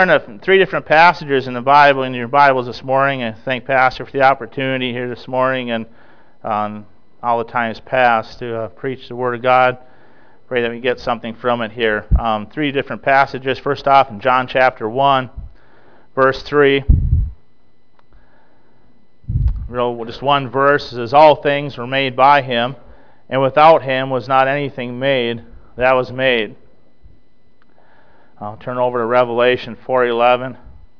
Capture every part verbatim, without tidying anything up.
Turn to three different passages in the Bible, in your Bibles this morning. I thank Pastor for the opportunity here this morning and on all the times past to uh, preach the Word of God. Pray that we get something from it here. Um, three different passages. First off, in John chapter one, verse three. Real, just one verse. It says, "All things were made by Him, and without Him was not anything made that was made." I'll turn over to Revelation four eleven.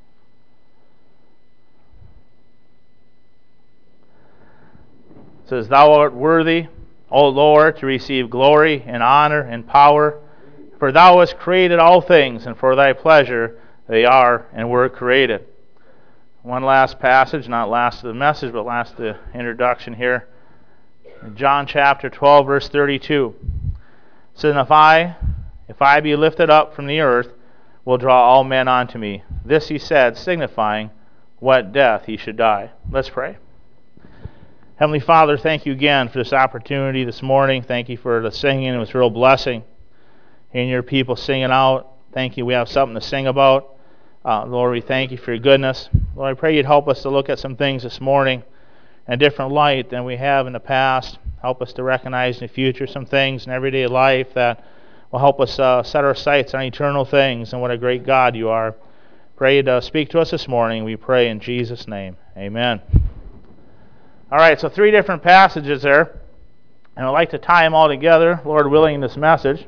It says, "Thou art worthy, O Lord, to receive glory and honor and power, for Thou hast created all things, and for Thy pleasure they are and were created." One last passage, not last of the message, but last of the introduction here. In John chapter twelve, verse thirty-two. It says, "If I, if I be lifted up from the earth, will draw all men unto me." This He said, signifying what death He should die. Let's pray. Heavenly Father, thank You again for this opportunity this morning. Thank You for the singing. It was a real blessing. Hearing Your people singing out. Thank You, we have something to sing about. Uh, Lord, we thank You for Your goodness. Lord, I pray You'd help us to look at some things this morning in a different light than we have in the past. Help us to recognize in the future some things in everyday life that will help us uh, set our sights on eternal things and what a great God You are. Pray You'd uh, speak to us this morning. We pray in Jesus' name. Amen. All right, so three different passages there, and I'd like to tie them all together, Lord willing, in this message.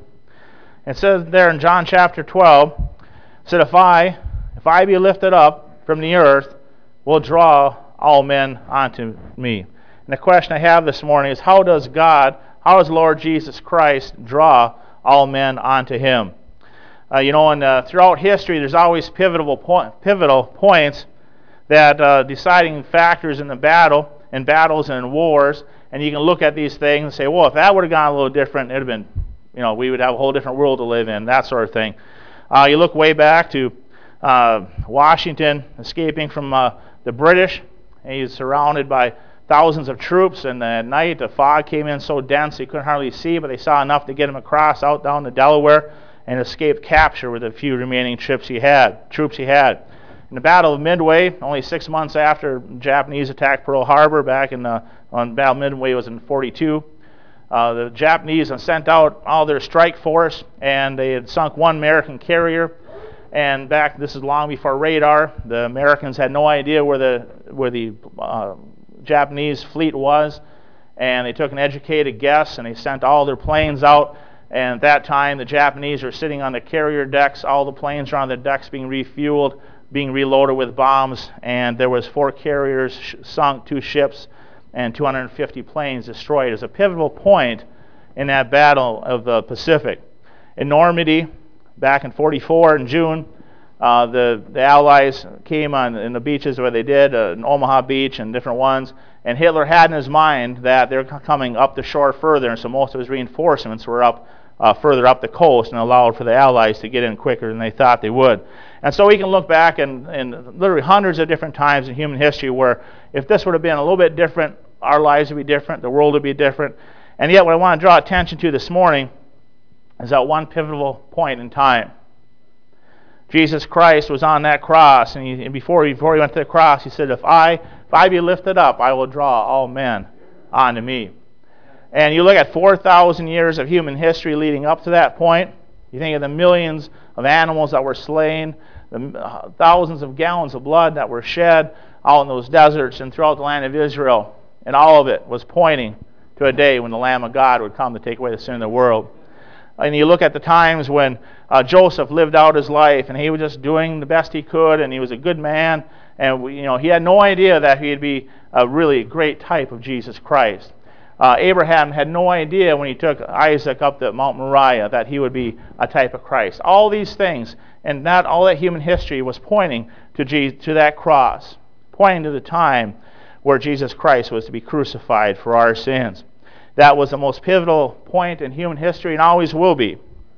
It says there in John chapter twelve, it said, If I, if I be lifted up from the earth, will draw all men unto me. And the question I have this morning is, how does God, how does Lord Jesus Christ draw all men unto Him? Uh, you know, and uh, throughout history, there's always pivotal point, pivotal points that uh, deciding factors in the battle, in battles and in wars. And you can look at these things and say, well, if that would have gone a little different, it'd have been, you know, we would have a whole different world to live in. That sort of thing. Uh, you look way back to uh, Washington escaping from uh, the British. And he's surrounded by thousands of troops, and at night the fog came in so dense he couldn't hardly see, but they saw enough to get him across out down to Delaware and escape capture with the few remaining troops he had. Troops he had. In the Battle of Midway, only six months after the Japanese attacked Pearl Harbor, back in the on Battle of Midway was in forty-two, uh, the Japanese had sent out all their strike force, and they had sunk one American carrier. And back, this is long before radar. The Americans had no idea where the where the uh, Japanese fleet was, and they took an educated guess, and they sent all their planes out. And at that time, the Japanese were sitting on the carrier decks. All the planes were on the decks being refueled, being reloaded with bombs, and there was four carriers sh- sunk, two ships, and two hundred fifty planes destroyed. It was a pivotal point in that battle of the Pacific. In Normandy, back in forty-four in June, uh, the, the Allies came on in the beaches where they did, uh, in Omaha Beach and different ones, and Hitler had in his mind that they're coming up the shore further, and so most of his reinforcements were up uh, further up the coast and allowed for the Allies to get in quicker than they thought they would. And so we can look back and, and literally hundreds of different times in human history where if this would have been a little bit different, our lives would be different, the world would be different. And yet what I want to draw attention to this morning is that one pivotal point in time. Jesus Christ was on that cross, and, he, and before, he, before he went to the cross, He said, if I, if I be lifted up, I will draw all men unto me. And you look at four thousand years of human history leading up to that point. You think of the millions of animals that were slain, the thousands of gallons of blood that were shed out in those deserts and throughout the land of Israel. And all of it was pointing to a day when the Lamb of God would come to take away the sin of the world. And you look at the times when uh, Joseph lived out his life, and he was just doing the best he could, and he was a good man, and we, you know he had no idea that he'd be a really great type of Jesus Christ. Uh, Abraham had no idea when he took Isaac up to Mount Moriah that he would be a type of Christ. All these things, and not all that human history was pointing to Jesus, to that cross, pointing to the time where Jesus Christ was to be crucified for our sins. That was the most pivotal point in human history and always will be.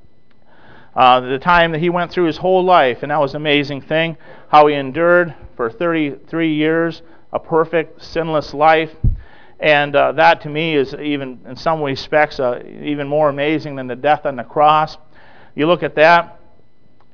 Uh, the time that He went through His whole life, and that was an amazing thing, how He endured for thirty-three years a perfect, sinless life. And uh, that to me is even, in some respects, uh, even more amazing than the death on the cross. You look at that,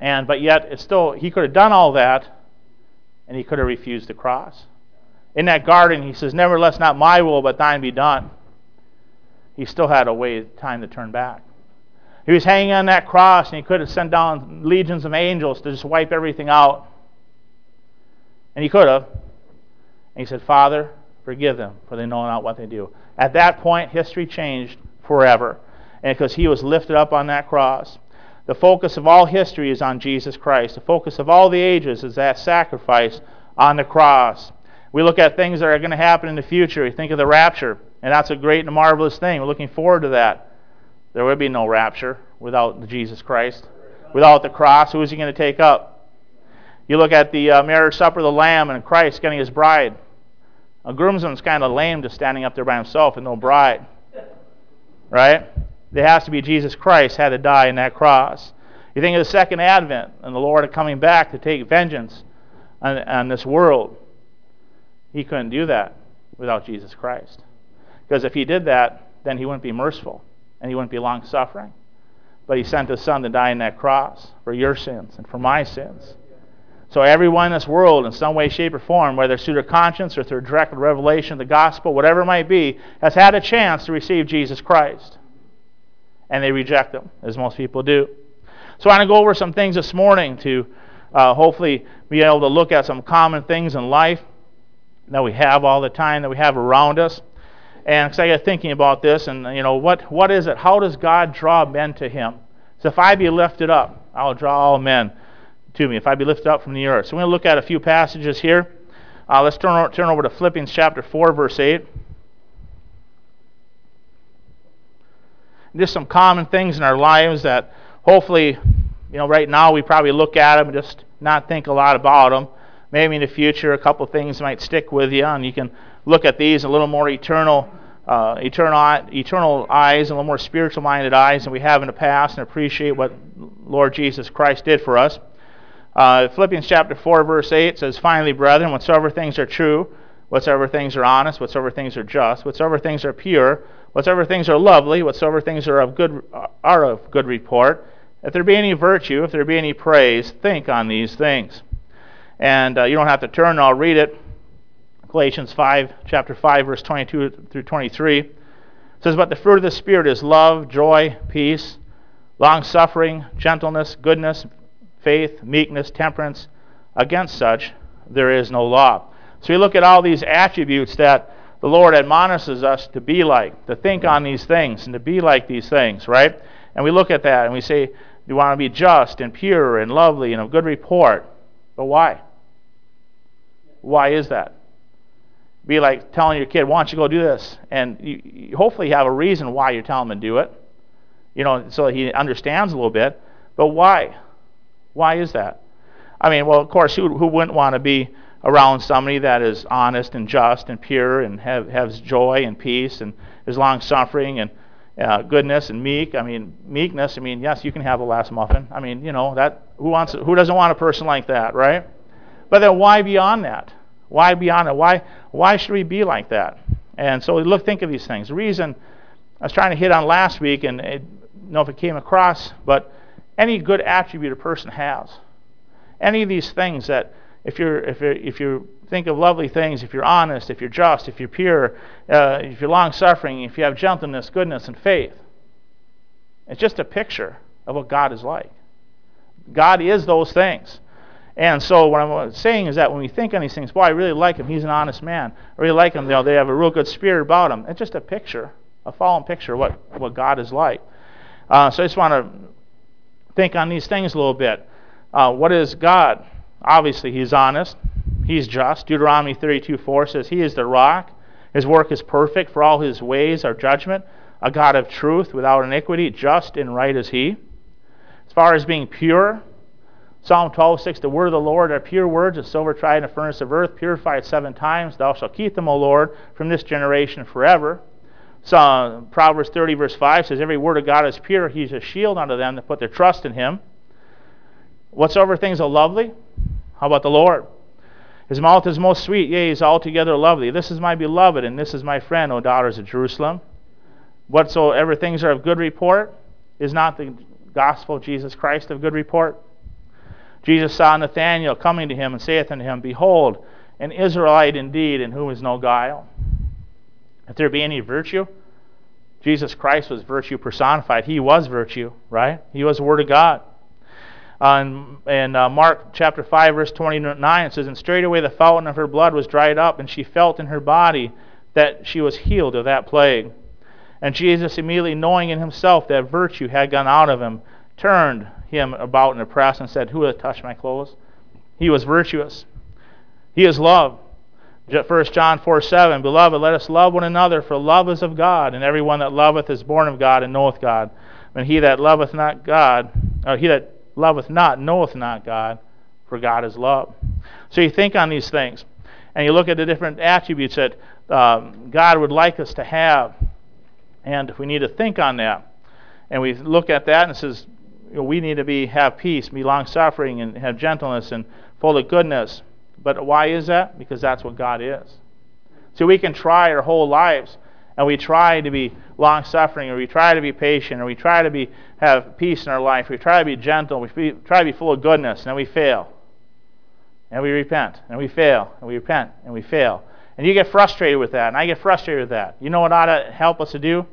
And but yet, it's still, he could have done all that, and he could have refused the cross. In that garden, he says, nevertheless, not my will, but thine be done. He still had a way, time to turn back. He was hanging on that cross, and he could have sent down legions of angels to just wipe everything out. And he could have. And he said, Father, forgive them, for they know not what they do. At that point, history changed forever. And because he was lifted up on that cross. The focus of all history is on Jesus Christ. The focus of all the ages is that sacrifice on the cross. We look at things that are going to happen in the future. We think of the rapture, and that's a great and marvelous thing. We're looking forward to that. There will be no rapture without Jesus Christ. Without the cross, who is he going to take up? You look at the uh, marriage supper of the Lamb and Christ getting his bride. A groomsman's kind of lame just standing up there by himself and no bride. Right? There has to be Jesus Christ had to die in that cross. You think of the second advent and the Lord coming back to take vengeance on, on this world. He couldn't do that without Jesus Christ. Because if he did that, then he wouldn't be merciful and he wouldn't be long-suffering. But he sent his Son to die in that cross for your sins and for my sins. So everyone in this world, in some way, shape, or form, whether it's through their conscience or through direct revelation of the gospel, whatever it might be, has had a chance to receive Jesus Christ. And they reject him, as most people do. So I want to go over some things this morning to uh, hopefully be able to look at some common things in life that we have all the time, that we have around us. And because I got thinking about this, and you know, what what is it? How does God draw men to him? So if I be lifted up, I'll draw all men to me. If I be lifted up from the earth. So we're going to look at a few passages here. Uh, let's turn, turn over to Philippians chapter four, verse eight. Just some common things in our lives that hopefully, you know, right now we probably look at them and just not think a lot about them. Maybe in the future a couple things might stick with you, and you can look at these a little more eternal, uh, eternal, eternal eyes, and a little more spiritual-minded eyes than we have in the past, and appreciate what Lord Jesus Christ did for us. Uh, Philippians chapter four, verse eight says, Finally, brethren, whatsoever things are true, whatsoever things are honest, whatsoever things are just, whatsoever things are pure, whatsoever things are lovely, whatsoever things are of good are of good report, if there be any virtue, if there be any praise, think on these things. And uh, you don't have to turn, I'll read it. Galatians five, chapter five, verse twenty-two through twenty-three. It says, But the fruit of the Spirit is love, joy, peace, long-suffering, gentleness, goodness, faith, meekness, temperance. Against such there is no law. So we look at all these attributes that the Lord admonishes us to be like, to think on these things, and to be like these things, right? And we look at that and we say, you want to be just and pure and lovely and of good report. But why? Why is that? Be like telling your kid, why don't you go do this? And you, you hopefully have a reason why you're telling him to do it, you know, so he understands a little bit. But why? Why is that? I mean, well, of course, who, who wouldn't want to be around somebody that is honest and just and pure and have, has joy and peace and is long-suffering and uh, goodness and meek? I mean, meekness, I mean, yes, you can have a last muffin. I mean, you know, that who wants who doesn't want a person like that, right? But then why beyond that? Why beyond it? Why why should we be like that? And so we look, think of these things. The reason I was trying to hit on last week, and I don't know if it came across, but any good attribute a person has, any of these things that if you're if you if you think of lovely things, if you're honest, if you're just, if you're pure, uh, if you're long-suffering, if you have gentleness, goodness, and faith, it's just a picture of what God is like. God is those things. And so what I'm saying is that when we think on these things, boy, I really like him. He's an honest man. I really like him. You know, they have a real good spirit about him. It's just a picture, a fallen picture of what, what God is like. Uh, so I just want to think on these things a little bit. Uh, what is God? Obviously, he's honest. He's just. Deuteronomy thirty-two four says, He is the rock. His work is perfect, for all his ways are judgment. A God of truth, without iniquity, just and right is he. As far as being pure, Psalm twelve six, the word of the Lord are pure words, as silver tried in a furnace of earth, purified seven times. Thou shalt keep them, O Lord, from this generation forever. So, Proverbs thirty, verse five says, Every word of God is pure. He's a shield unto them that put their trust in him. Whatsoever things are lovely, how about the Lord? His mouth is most sweet, yea, he is altogether lovely. This is my beloved, and this is my friend, O daughters of Jerusalem. Whatsoever things are of good report, is not the gospel of Jesus Christ of good report? Jesus saw Nathanael coming to him and saith unto him, Behold, an Israelite indeed, in whom is no guile. If there be any virtue, Jesus Christ was virtue personified. He was virtue, right? He was the Word of God. Uh, in in uh, Mark chapter five, verse twenty-nine, it says, And straightway the fountain of her blood was dried up, and she felt in her body that she was healed of that plague. And Jesus, immediately knowing in himself that virtue had gone out of him, turned him about in the press and said, Who hath touched my clothes? He was virtuous. He is love. First John four seven, Beloved, let us love one another, for love is of God, and every one that loveth is born of God and knoweth God. And he that loveth not God, or he that loveth not knoweth not God, for God is love. So you think on these things, and you look at the different attributes that um, God would like us to have, and we need to think on that. And we look at that and it says, you know, we need to be have peace, be long-suffering, and have gentleness, and full of goodness. But why is that? Because that's what God is. So we can try our whole lives, and we try to be long-suffering, or we try to be patient, or we try to be have peace in our life, we try to be gentle, we be, try to be full of goodness, and then we fail. And we repent, and we fail, and we repent, and we fail. And you get frustrated with that, and I get frustrated with that. You know what ought to help us to do?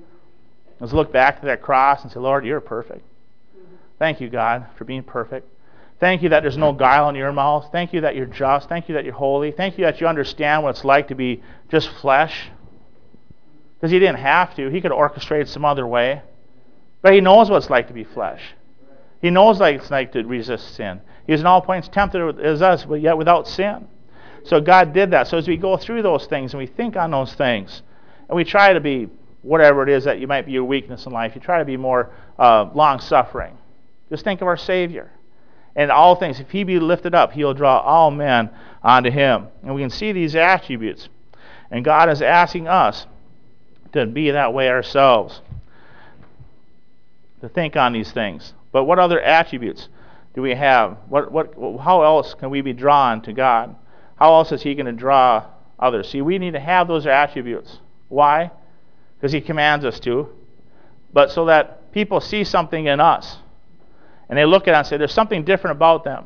Is look back to that cross and say, Lord, you're perfect. Thank you, God, for being perfect. Thank you that there's no guile in your mouth. Thank you that you're just. Thank you that you're holy. Thank you that you understand what it's like to be just flesh. Because he didn't have to. He could have orchestrated some other way. But he knows what it's like to be flesh. He knows what it's like to resist sin. He is in all points tempted as us, but yet without sin. So God did that. So as we go through those things and we think on those things, and we try to be whatever it is that you might be your weakness in life, you try to be more uh, long-suffering. Just think of our Savior. And all things, if he be lifted up, he'll draw all men unto him. And we can see these attributes. And God is asking us to be that way ourselves, to think on these things. But what other attributes do we have? What, what, how else can we be drawn to God? How else is he going to draw others? See, we need to have those attributes. Why? Because he commands us to. But so that people see something in us. And they look at it and say, there's something different about them.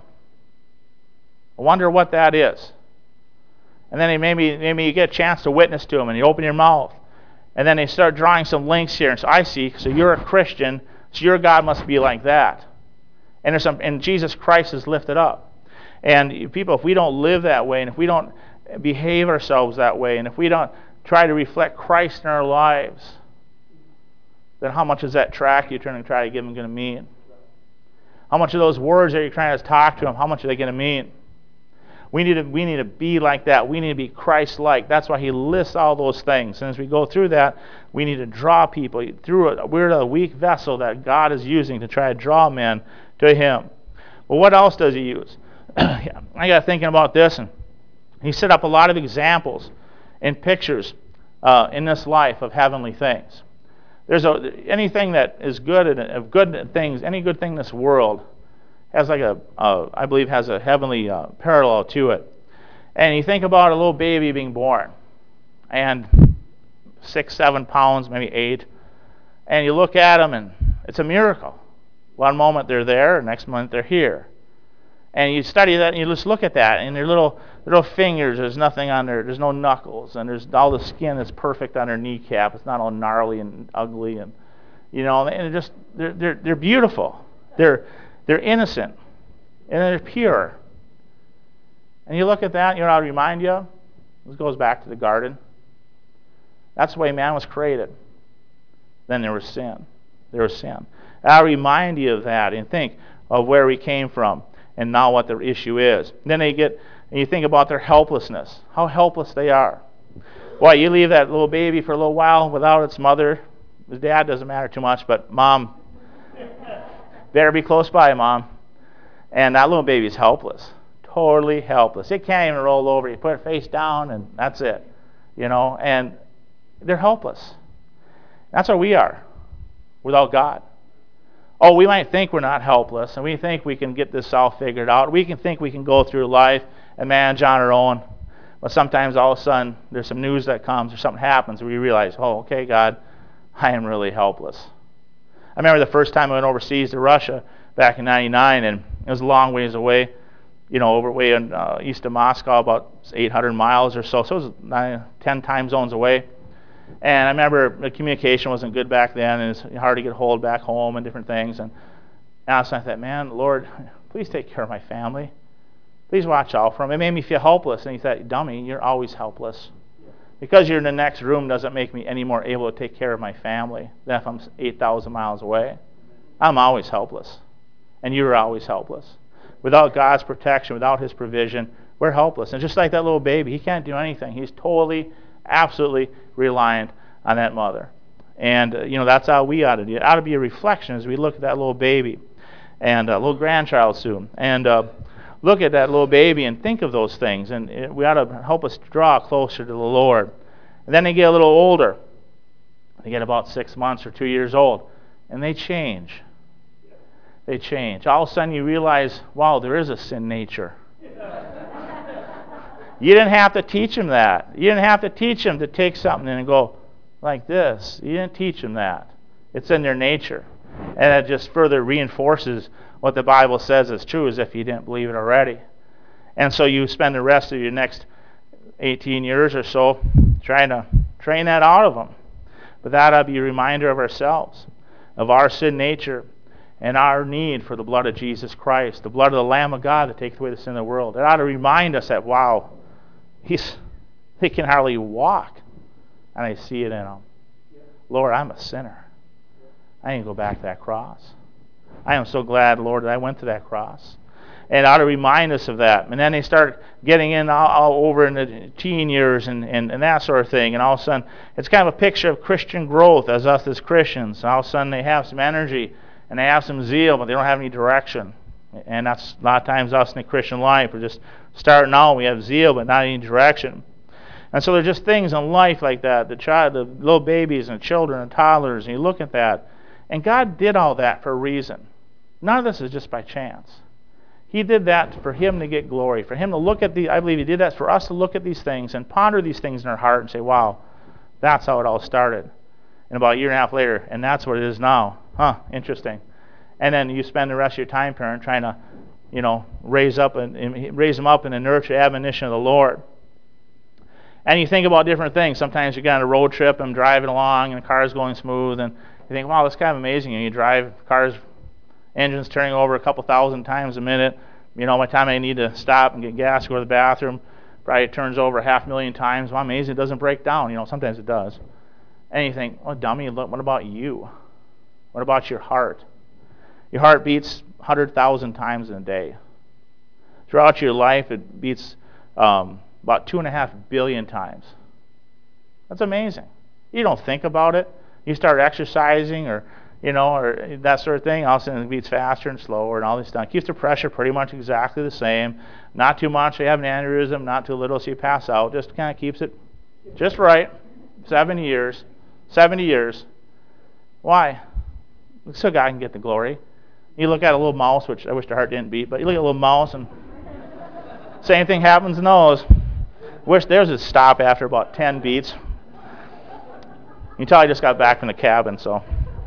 I wonder what that is. And then maybe, maybe you get a chance to witness to them, and you open your mouth. And then they start drawing some links here. And so I see, so you're a Christian, so your God must be like that. And there's some, and Jesus Christ is lifted up. And people, if we don't live that way, and if we don't behave ourselves that way, and if we don't try to reflect Christ in our lives, then how much is that tract you're trying to try to give them going to mean? How much of those words that you're trying to talk to them, how much are they going to mean? We need to, we need to be like that. We need to be Christ-like. That's why he lists all those things. And as we go through that, we need to draw people through it. We're a weak vessel that God is using to try to draw men to him. Well, what else does he use? I got thinking about this, and he set up a lot of examples and pictures uh, in this life of heavenly things. There's a, anything that is good and of good things, any good thing in this world has like a, uh, I believe, has a heavenly uh, parallel to it. And you think about a little baby being born, and six, seven pounds, maybe eight, and you look at them, and it's a miracle. One moment they're there, next moment they're here. And you study that, and you just look at that, and their little little fingers, there's nothing on there, there's no knuckles, and there's all the skin that's perfect on their kneecap. It's not all gnarly and ugly, and you know, and they're just they're they're, they're beautiful. They're they're innocent, and they're pure. And you look at that, and you know what I'll remind you of? This goes back to the garden. That's the way man was created. Then there was sin. There was sin. I'll remind you of that, and think of where we came from, and now what the issue is. And then they get, and you think about their helplessness, how helpless they are. Well, you leave that little baby for a little while without its mother. His dad doesn't matter too much, but mom, better be close by, mom. And that little baby's helpless, totally helpless. It can't even roll over. You put it face down, and that's it. You know, and they're helpless. That's what we are without God. Oh, we might think we're not helpless, and we think we can get this all figured out. We can think we can go through life and manage on our own. But sometimes all of a sudden there's some news that comes or something happens, and we realize, oh, okay, God, I am really helpless. I remember the first time I went overseas to Russia back in ninety-nine, and It was a long ways away, you know, over way in, uh, east of Moscow, about eight hundred miles or so. So it was nine, ten time zones away. And I remember the communication wasn't good back then, and it's hard to get hold back home and different things. And, and I thought, man, Lord, please take care of my family. Please watch out for them. It made me feel helpless. And he thought, dummy, you're always helpless. Because you're in the next room doesn't make me any more able to take care of my family than if I'm eight thousand miles away. I'm always helpless. And you're always helpless. Without God's protection, without His provision, we're helpless. And just like that little baby, he can't do anything. He's totally, absolutely reliant on that mother. And, uh, you know, that's how we ought to do. It ought to be a reflection as we look at that little baby and a uh, little grandchild soon. And uh, look at that little baby and think of those things. And it, we ought to help us draw closer to the Lord. And then they get a little older. They get about six months or two years old. And they change. They change. All of a sudden you realize, wow, there is a sin nature. You didn't have to teach them that. You didn't have to teach them to take something and go like this. You didn't teach them that. It's in their nature. And it just further reinforces what the Bible says is true, as if you didn't believe it already. And so you spend the rest of your next eighteen years or so trying to train that out of them. But that ought to be a reminder of ourselves, of our sin nature, and our need for the blood of Jesus Christ, the blood of the Lamb of God that takes away the sin of the world. It ought to remind us that, wow, he's, he can hardly walk. And I see it in him. Lord, I'm a sinner. I need to go back to that cross. I am so glad, Lord, that I went to that cross. And it ought to remind us of that. And then they start getting in all, all over in the teen years and, and, and that sort of thing. And all of a sudden, it's kind of a picture of Christian growth as us as Christians. And all of a sudden, they have some energy and they have some zeal, but they don't have any direction. And that's a lot of times us in the Christian life. We're just starting out. We have zeal, but not any direction. And so there are just things in life like that. The child, the little babies and children and toddlers, and you look at that. And God did all that for a reason. None of this is just by chance. He did that for Him to get glory, for Him to look at the, I believe He did that for us to look at these things and ponder these things in our heart and say, wow, that's how it all started. And about a year and a half later, and that's what it is now. Huh, interesting. And then you spend the rest of your time, parent, trying to, you know, raise up and, and raise them up in the nurture admonition of the Lord. And you think about different things. Sometimes you get on a road trip and driving along and the car's going smooth, and you think, wow, that's kind of amazing. And you drive, cars, engines turning over a couple thousand times a minute. You know, by the time I need to stop and get gas, go to the bathroom, probably it turns over a half million times. Well, amazing, it doesn't break down. You know, sometimes it does. And you think, oh, dummy, look, what about you? What about your heart? Your heart beats one hundred thousand times in a day. Throughout your life, it beats um, about two and a half billion times. That's amazing. You don't think about it. You start exercising or, you know, or that sort of thing, all of a sudden it beats faster and slower and all this stuff. Keeps the pressure pretty much exactly the same. Not too much, so you have an aneurysm, not too little, so you pass out. Just kind of keeps it just right. seventy years. seventy years. Why? So God can get the glory. You look at a little mouse, which I wish the heart didn't beat, but you look at a little mouse and same thing happens in those. Wish theirs would stop after about ten beats. You can tell I just got back from the cabin, so.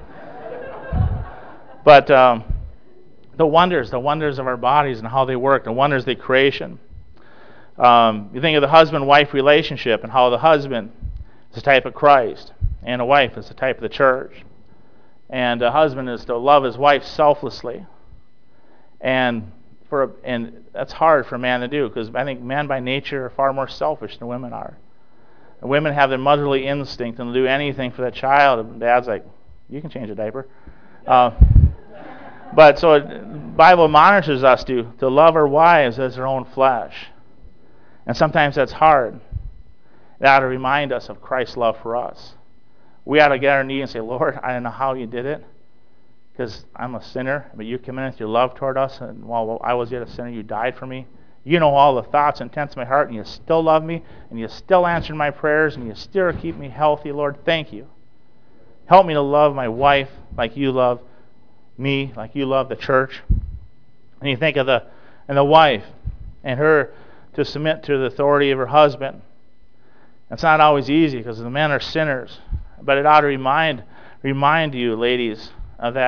But um, the wonders, the wonders of our bodies and how they work, the wonders of the creation. Um, you think of the husband-wife relationship and how the husband is a type of Christ and a wife is a type of the church. And a husband is to love his wife selflessly. And for and that's hard for a man to do, because I think men by nature are far more selfish than women are. And women have their motherly instinct and will do anything for that child. And dad's like, you can change a diaper. Uh, but so the Bible admonishes us to, to love our wives as their own flesh. And sometimes that's hard. It ought to remind us of Christ's love for us. We ought to get on our knee and say, Lord, I don't know how you did it, because I'm a sinner, but you came in with your love toward us, and while I was yet a sinner, you died for me. You know all the thoughts and intents of my heart, and you still love me, and you still answer my prayers, and you still keep me healthy. Lord, thank you. Help me to love my wife like you love me, like you love the church. And you think of the and the wife and her to submit to the authority of her husband. It's not always easy because the men are sinners, but it ought to remind remind you, ladies, of that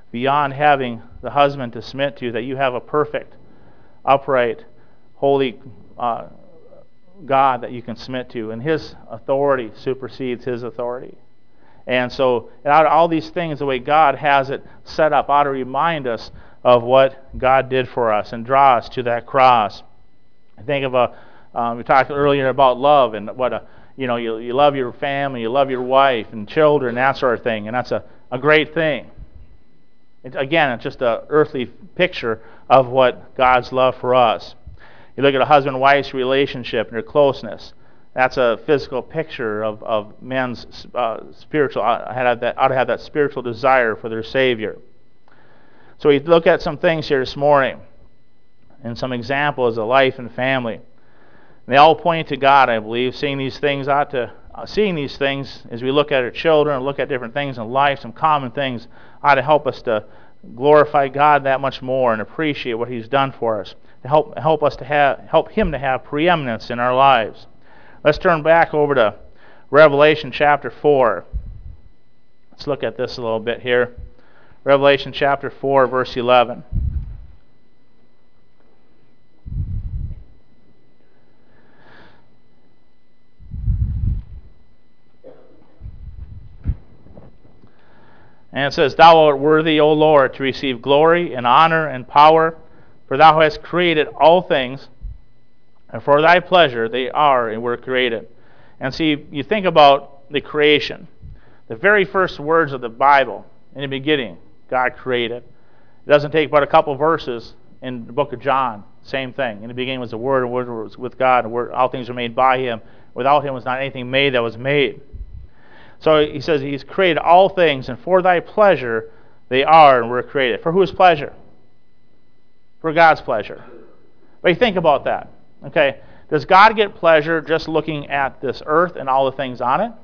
beyond having the husband to submit to, that you have a perfect, upright, holy uh, God that you can submit to, and His authority supersedes His authority. And so, out of all these things, the way God has it set up, ought to remind us of what God did for us and draw us to that cross. I think of a, um, we talked earlier about love, and what a, you know, you, you love your family, you love your wife and children, that sort of thing, and that's a, a great thing. It, again, it's just an earthly picture of what God's love for us. You look at a husband-wife's relationship and their closeness. That's a physical picture of, of men's uh, spiritual, ought to, have that, ought to have that spiritual desire for their Savior. So we look at some things here this morning, and some examples of life and family. And they all point to God, I believe. Seeing these things ought to, uh, seeing these things as we look at our children, look at different things in life, some common things, ought to help us to glorify God that much more and appreciate what He's done for us. To help help us to have help Him to have preeminence in our lives. Let's turn back over to Revelation chapter four. Let's look at this a little bit here. Revelation chapter four, verse eleven. And it says, Thou art worthy, O Lord, to receive glory and honor and power, for Thou hast created all things, and for Thy pleasure they are and were created. And see, you think about the creation. The very first words of the Bible, in the beginning, God created. It doesn't take but a couple verses in the book of John. Same thing. In the beginning was the Word, and the Word was with God, and Word, all things were made by Him. Without Him was not anything made that was made. So he says He's created all things, and for Thy pleasure they are and were created. For whose pleasure? For God's pleasure. But you think about that. Okay, does God get pleasure just looking at this earth and all the things on it?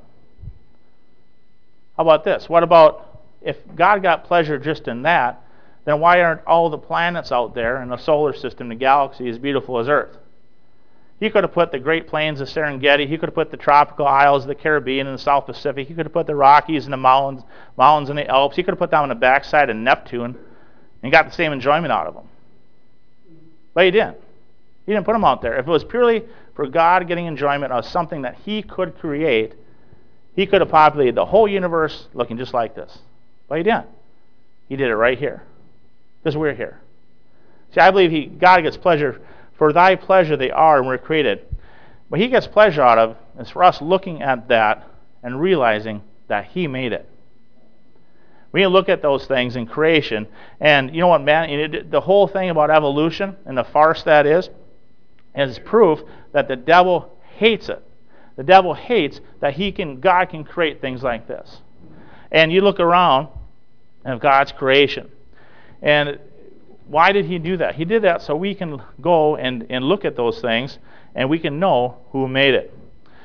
How about this? What about if God got pleasure just in that, then why aren't all the planets out there in the solar system, the galaxy, as beautiful as Earth? He could have put the Great Plains of Serengeti. He could have put the tropical isles of the Caribbean and the South Pacific. He could have put the Rockies and the mountains, mountains and the Alps. He could have put them on the backside of Neptune and got the same enjoyment out of them. But He didn't. He didn't put them out there. If it was purely for God getting enjoyment of something that He could create, He could have populated the whole universe looking just like this. But He didn't. He did it right here. Because we're here. See, I believe he, God gets pleasure. For Thy pleasure they are and were created. What He gets pleasure out of is for us looking at that and realizing that He made it. We need to look at those things in creation. And you know what, man? It, the whole thing about evolution and the farce that is, is proof that the devil hates it. The devil hates that he can, God can create things like this. And you look around at God's creation. And why did He do that? He did that so we can go and, and look at those things and we can know who made it.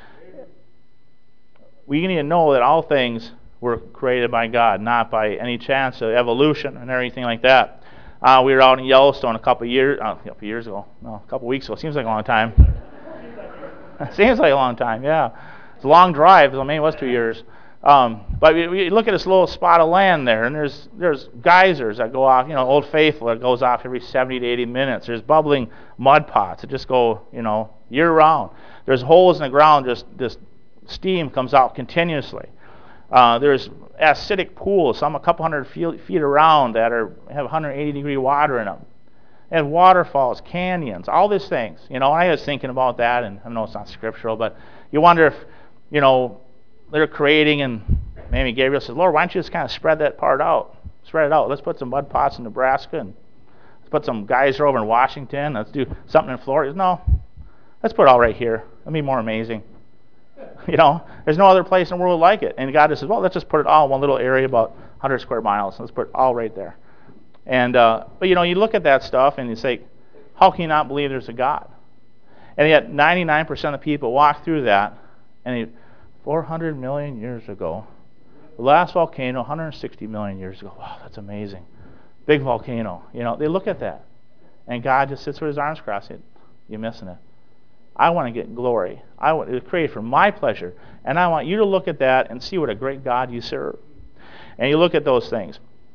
We need to know that all things were created by God, not by any chance of evolution and everything like that. Uh, we were out in Yellowstone a couple of years, uh, a couple years ago, no, a couple of weeks ago. Seems like a long time. Seems like a long time, yeah. It's a long drive. I mean, it was two years. Um, but we, we look at this little spot of land there, and there's there's geysers that go off, you know, Old Faithful that goes off every seventy to eighty minutes. There's bubbling mud pots that just go, you know, year round. There's holes in the ground, just this steam comes out continuously. Uh, there's acidic pools, some a couple hundred feet, feet around that are have one hundred eighty degree water in them. And waterfalls, canyons, all these things. You know, I was thinking about that, and I know it's not scriptural, but you wonder if, you know, they're creating, and maybe Gabriel says, Lord, why don't you just kind of spread that part out? Spread it out. Let's put some mud pots in Nebraska, and let's put some geyser over in Washington. Let's do something in Florida. No, let's put it all right here. It'll be more amazing. You know, there's no other place in the world like it. And God just says, well, let's just put it all in one little area, about one hundred square miles. Let's put it all right there. And uh, but, you know, you look at that stuff and you say, how can you not believe there's a God? And yet ninety-nine percent of people walk through that, and they, four hundred million years ago, the last volcano, one hundred sixty million years ago. Wow, that's amazing. Big volcano. You know, they look at that. And God just sits with His arms crossed. You're missing it. I want to get glory. I want to create for my pleasure. And I want you to look at that and see what a great God you serve. And you look at those things.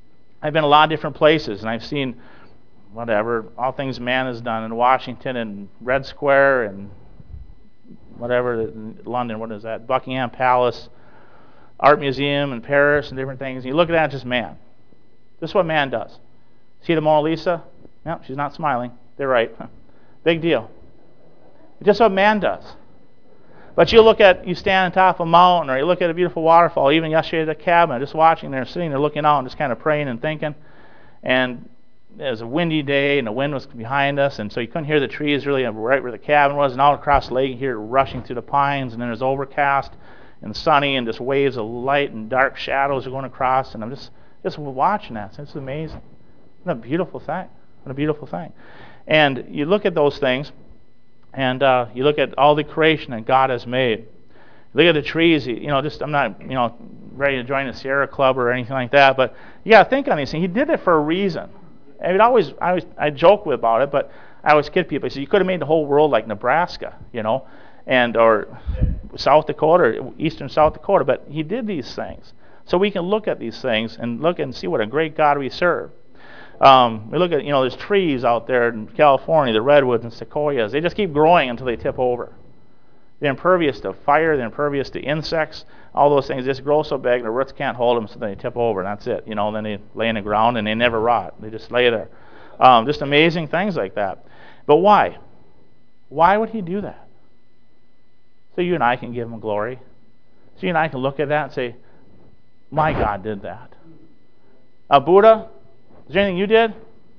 I've been a lot of different places, and I've seen whatever, all things man has done in Washington and Red Square and whatever, in London, what is that, Buckingham Palace, Art Museum in Paris and different things. And you look at that, it's just man. This is what man does. See the Mona Lisa? No, she's not smiling. They're right. Big deal. It's just what man does. But you look at, you stand on top of a mountain, or you look at a beautiful waterfall. Even yesterday at the cabin, just watching there, sitting there looking out and just kind of praying and thinking. And it was a windy day, and the wind was behind us, and so you couldn't hear the trees really right where the cabin was. And all across the lake, you hear it rushing through the pines, and then there's overcast and sunny, and just waves of light and dark shadows are going across. And I'm just just watching that. It's amazing. What a beautiful thing. What a beautiful thing. And you look at those things, and uh, you look at all the creation that God has made. Look at the trees. You know, just I'm not you know ready to join the Sierra Club or anything like that, but you got to think on these things. He did it for a reason. I would always, I always, I joke with about it, but I always kid people. I say you could have made the whole world like Nebraska, you know, and or South Dakota, or eastern South Dakota. But He did these things, so we can look at these things and look and see what a great God we serve. Um, we look at, you know, there's trees out there in California, the redwoods and sequoias. They just keep growing until they tip over. They're impervious to fire. They're impervious to insects. All those things just grow so big the roots can't hold them, so they tip over, and that's it. You know, then they lay in the ground and they never rot. They just lay there. Um, just amazing things like that. But why? Why would He do that? So you and I can give Him glory. So you and I can look at that and say, my God did that. Uh, Buddha, is there anything you did?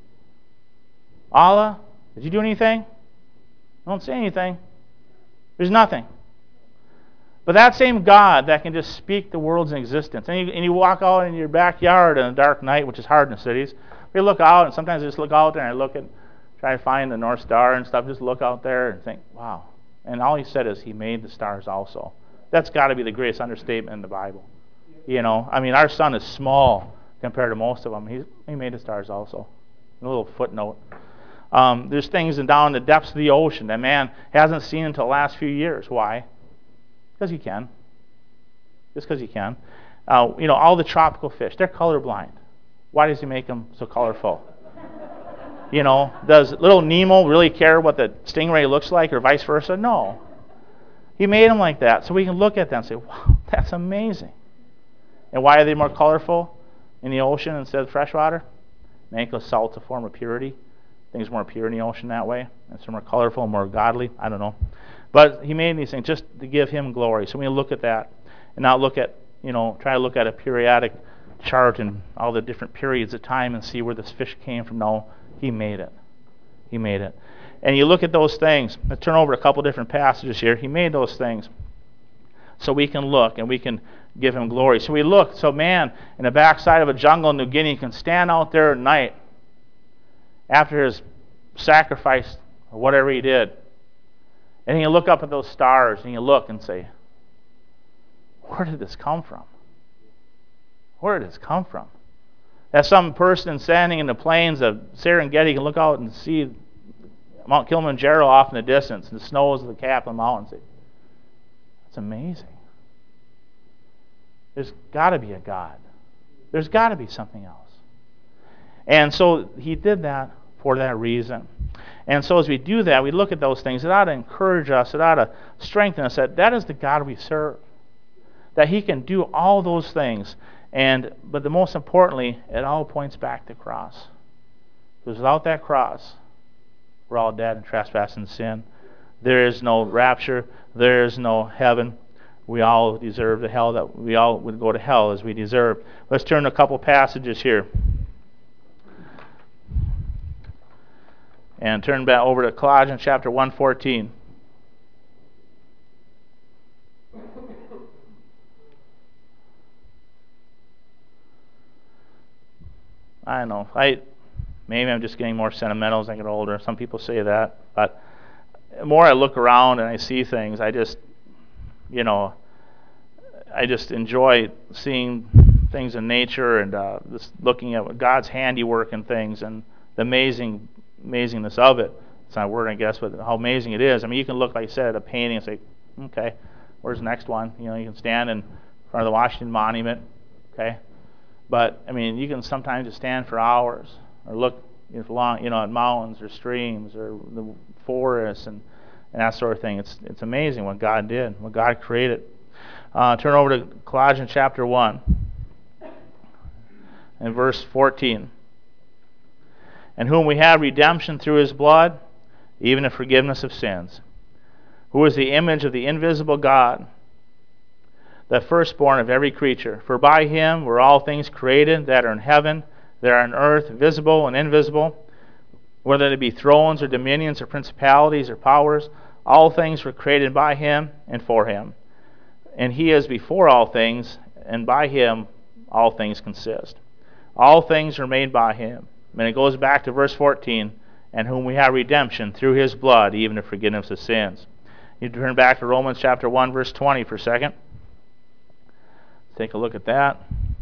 Allah, did you do anything? Don't say anything. There's nothing. But that same God that can just speak the world's existence, and you, and you walk out in your backyard on a dark night, which is hard in the cities. We look out, and sometimes I just look out there and I look at, try to find the North Star and stuff. Just look out there and think, wow. And all He said is He made the stars also. That's got to be the greatest understatement in the Bible. You know, I mean, our sun is small compared to most of them. He, he made the stars also. A little footnote. Um, there's things in down in the depths of the ocean that man hasn't seen until the last few years. Why? Because He can. Just because He can. Uh, you know, all the tropical fish, they're colorblind. Why does He make them so colorful? You know, does little Nemo really care what the stingray looks like, or vice versa? No. He made them like that, so we can look at them and say, wow, that's amazing. And why are they more colorful in the ocean instead of freshwater? Make the salt's a form of purity. Things more pure in the ocean that way. It's more colorful, more godly. I don't know. But He made these things just to give Him glory. So we look at that and not look at, you know, try to look at a periodic chart and all the different periods of time and see where this fish came from. No, He made it. He made it. And you look at those things. Let's turn over a couple different passages here. He made those things so we can look and we can give Him glory. So we look. So man in the backside of a jungle in New Guinea can stand out there at night after his sacrifice or whatever he did, and you look up at those stars and you look and say, where did this come from? Where did this come from? That some person standing in the plains of Serengeti can look out and see Mount Kilimanjaro off in the distance, and the snows of the cap of the mountain, and say, that's amazing. There's got to be a God. There's got to be something else. And so He did that for that reason. And so as we do that, we look at those things. It ought to encourage us. It ought to strengthen us that that is the God we serve. That He can do all those things. And but the most importantly, it all points back to the cross. Because without that cross, we're all dead in trespass and sin. There is no rapture. There is no heaven. We all deserve the hell that we all would go to hell as we deserve. Let's turn to a couple passages here. And turn back over to Colossians chapter one fourteen. I know. I maybe I'm just getting more sentimental as I get older. Some people say that, but the more I look around and I see things, I just, you know, I just enjoy seeing things in nature and uh, just looking at God's handiwork and things and the amazing amazingness of it. It's not a word, I guess, but how amazing it is. I mean, you can look, like I said, at a painting and say, okay, where's the next one? You know, you can stand in front of the Washington Monument, okay? But, I mean, you can sometimes just stand for hours or look you know, long, you know, at mountains or streams or the forests and, and that sort of thing. It's it's amazing what God did, what God created. Uh, turn over to Colossians chapter one and verse fourteen. "In whom we have redemption through his blood, even the forgiveness of sins, who is the image of the invisible God, the firstborn of every creature. For by him were all things created that are in heaven, that are on earth, visible and invisible, whether they be thrones or dominions or principalities or powers. All things were created by him and for him. And he is before all things, and by him all things consist. All things are made by him." And it goes back to verse fourteen, "and whom we have redemption through his blood, even the forgiveness of sins." You turn back to Romans chapter one, verse twenty for a second. Take a look at that.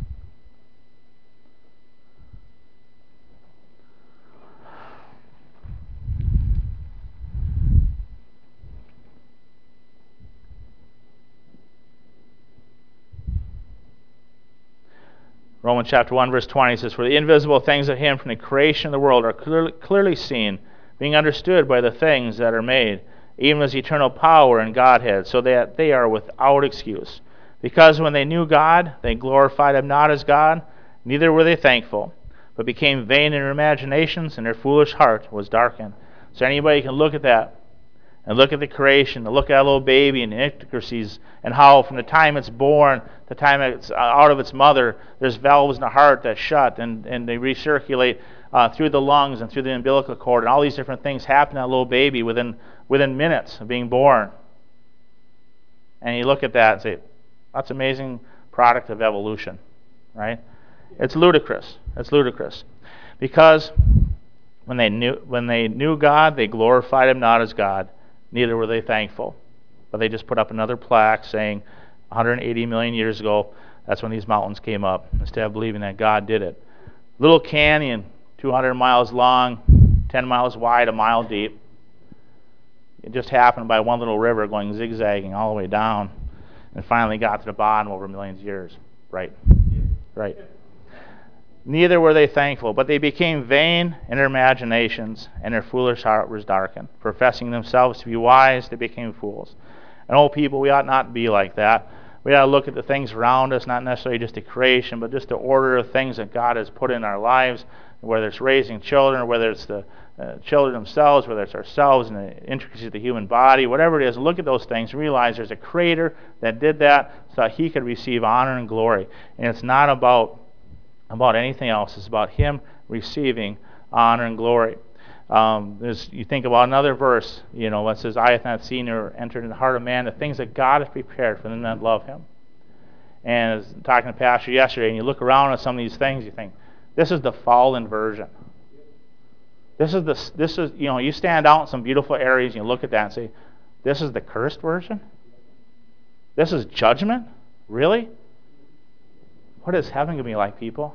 Romans chapter one, verse twenty says, "For the invisible things of him from the creation of the world are clearly, clearly seen, being understood by the things that are made, even as eternal power and Godhead, so that they are without excuse. Because when they knew God, they glorified him not as God, neither were they thankful, but became vain in their imaginations, and their foolish heart was darkened." So anybody can look at that, and look at the creation, and look at a little baby and the intricacies, and how from the time it's born, the time it's out of its mother, there's valves in the heart that shut, and, and they recirculate uh, through the lungs and through the umbilical cord, and all these different things happen to that little baby within within minutes of being born. And you look at that and say, that's an amazing product of evolution, right? It's ludicrous. It's ludicrous. Because when they knew when they knew God, they glorified him not as God, neither were they thankful. But they just put up another plaque saying one hundred eighty million years ago, that's when these mountains came up, instead of believing that God did it. Little canyon, two hundred miles long, ten miles wide, a mile deep. It just happened by one little river going zigzagging all the way down, and finally got to the bottom over millions of years. Right. Right. Neither were they thankful, but they became vain in their imaginations, and their foolish heart was darkened. Professing themselves to be wise, they became fools. And oh, people, we ought not be like that. We ought to look at the things around us, not necessarily just the creation, but just the order of things that God has put in our lives, whether it's raising children, or whether it's the uh, children themselves, whether it's ourselves and the intricacies of the human body, whatever it is, look at those things and realize there's a creator that did that so that he could receive honor and glory. And it's not about about anything else. It's about him receiving honor and glory. Um, there's, you think about another verse, you know, that says, "Eye hath not seen or entered in the heart of man the things that God has prepared for them that love him." And I was talking to Pastor yesterday, and you look around at some of these things, you think, this is the fallen version. This is the this is you know, you stand out in some beautiful areas, and you look at that and say, this is the cursed version? This is judgment? Really? What is heaven going to be like, people?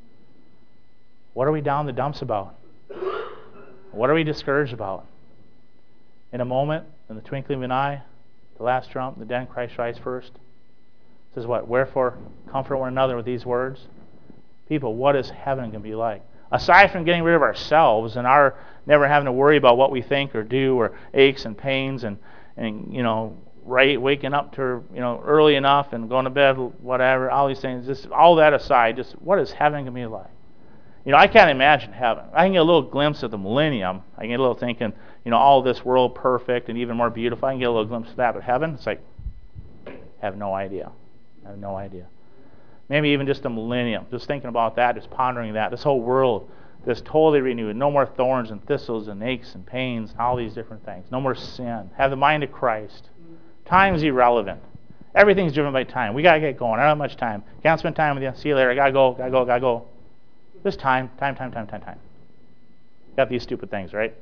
What are we down the dumps about? What are we discouraged about? In a moment, in the twinkling of an eye, the last trump, the dead in Christ rise first. It says what? "Wherefore, comfort one another with these words." People, what is heaven going to be like? Aside from getting rid of ourselves and our never having to worry about what we think or do, or aches and pains, and, and you know, right, waking up to, you know, early enough and going to bed, whatever, all these things, just all that aside, just what is heaven going to be like? You know, I can't imagine heaven. I can get a little glimpse of the millennium. I can get a little thinking, you know, all this world perfect and even more beautiful. I can get a little glimpse of that. But heaven, it's like, I have no idea. I have no idea. Maybe even just the millennium. Just thinking about that, just pondering that. This whole world, just totally renewed. No more thorns and thistles and aches and pains, all these different things. No more sin. Have the mind of Christ. Time's irrelevant. Everything's driven by time. We got to get going. I don't have much time. Can't spend time with you. See you later. I got to go, got to go, got to go. Just time, time, time, time, time, time. Got these stupid things, right?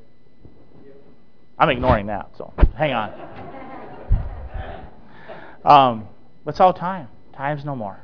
I'm ignoring that, so hang on. Um, it's all time. Time's no more.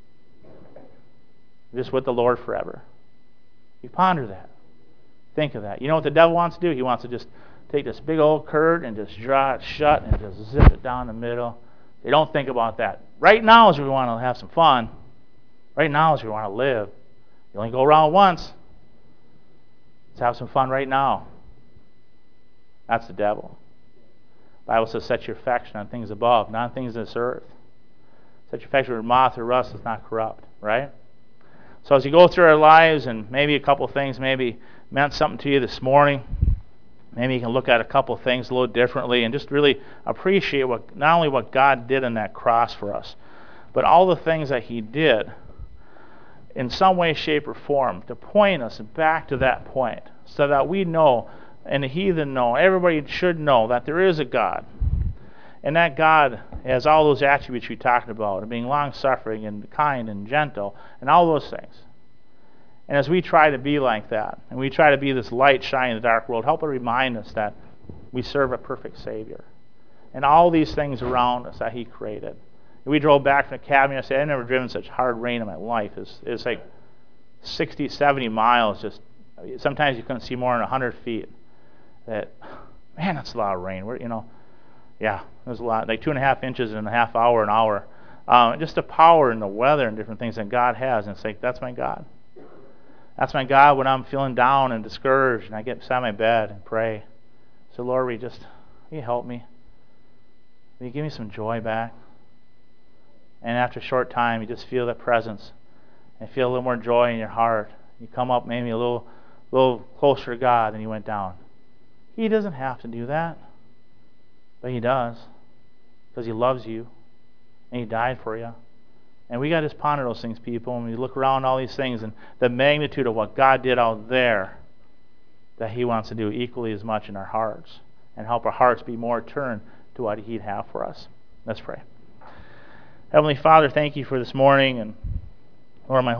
Just with the Lord forever. You ponder that. Think of that. You know what the devil wants to do? He wants to just take this big old curd and just draw it shut and just zip it down the middle. They don't think about that. Right now is when we want to have some fun. Right now is you want to live. You only go around once. Let's have some fun right now. That's the devil. The Bible says, set your affection on things above, not on things of this earth. Set your affection where moth or rust is not corrupt, right? So as you go through our lives, and maybe a couple things maybe meant something to you this morning, maybe you can look at a couple things a little differently and just really appreciate what not only what God did on that cross for us, but all the things that He did in some way, shape, or form to point us back to that point, so that we know, and the heathen know, everybody should know that there is a God. And that God has all those attributes we talked about, of being long-suffering and kind and gentle, and all those things. And as we try to be like that, and we try to be this light shining in the dark world, help it remind us that we serve a perfect Savior. And all these things around us that He created. And we drove back from the academy, and I said, I've never driven such hard rain in my life. It's, it's like sixty, seventy miles. Just sometimes you couldn't see more than one hundred feet. That, man, that's a lot of rain. We're, you know, yeah, there's a lot, like two and a half inches in a half hour, an hour. Um, just the power and the weather and different things that God has. And it's like, that's my God. That's my God when I'm feeling down and discouraged and I get beside my bed and pray. So, Lord, we just, will you help me? Will you give me some joy back? And after a short time, you just feel that presence and feel a little more joy in your heart. You come up maybe a little, little closer to God than you went down. He doesn't have to do that. But He does, because He loves you, and He died for you. And we got to just ponder those things, people, and we look around all these things and the magnitude of what God did out there, that He wants to do equally as much in our hearts, and help our hearts be more turned to what He'd have for us. Let's pray. Heavenly Father, thank You for this morning, and Lord, my